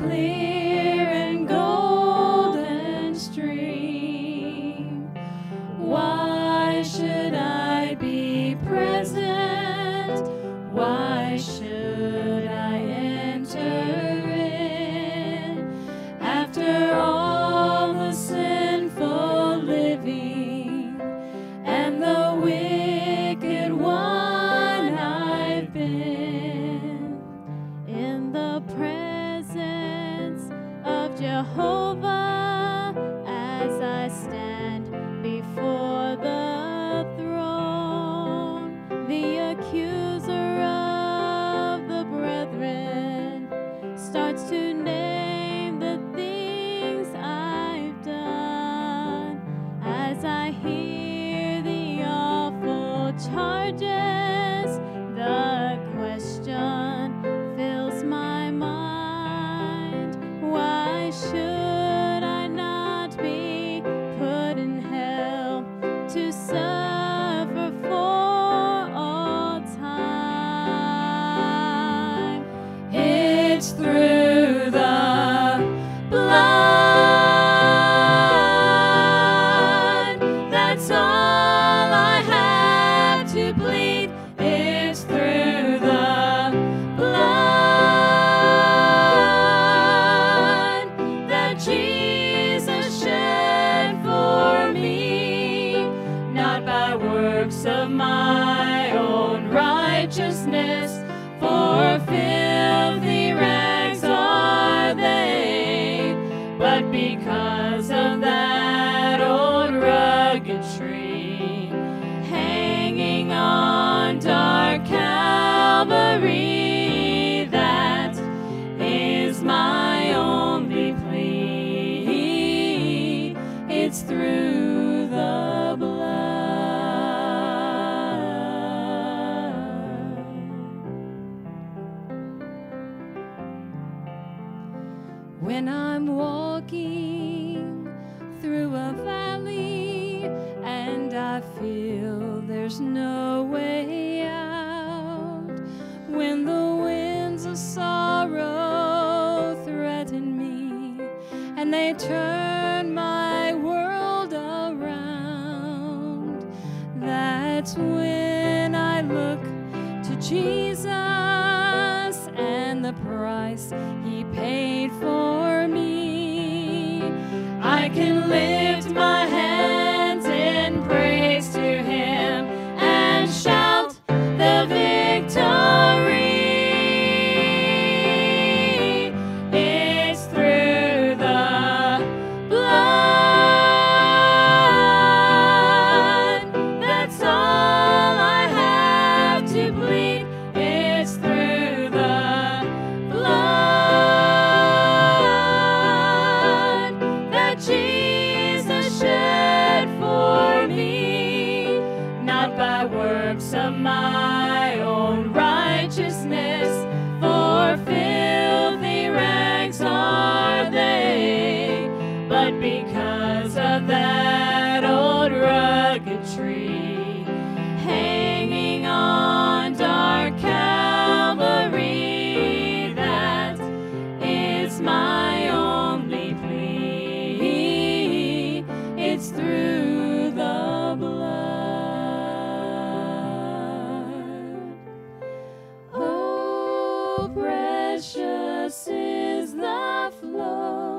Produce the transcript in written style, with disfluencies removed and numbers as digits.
clear and golden stream. Why should I be present? Why should I enter in? After all the sinful living and the wicked one I've been, in the presence of Jehovah, as I stand before the throne, the accuser of the brethren starts to name the things I've done. As I hear the awful charges, the question fills my mind: why should I not be put in hell to suffer for all time? It's through the blood. That's all I have to plead. It's through the blood that Jesus shed for me, not by works of my own righteousness, for filthy rags are they, but because of that old rugged tree hanging on dark Calvary. That is my only plea. It's through the blood. When I'm walking through a valley and I feel there's no way out, when the winds of sorrow threaten me and they turn my world around, that's when I look to Jesus and the price He paid for me. I can lift my hands in praise to Him and shout the victory. It's through the blood. That's all I have to plead. It's through the blood that Jesus shed for me, not by works of my own righteousness, for filthy rags are they, but because of that old rugged tree hanging on dark Calvary. That is my only plea. It's through the blood. Oh, precious is the flow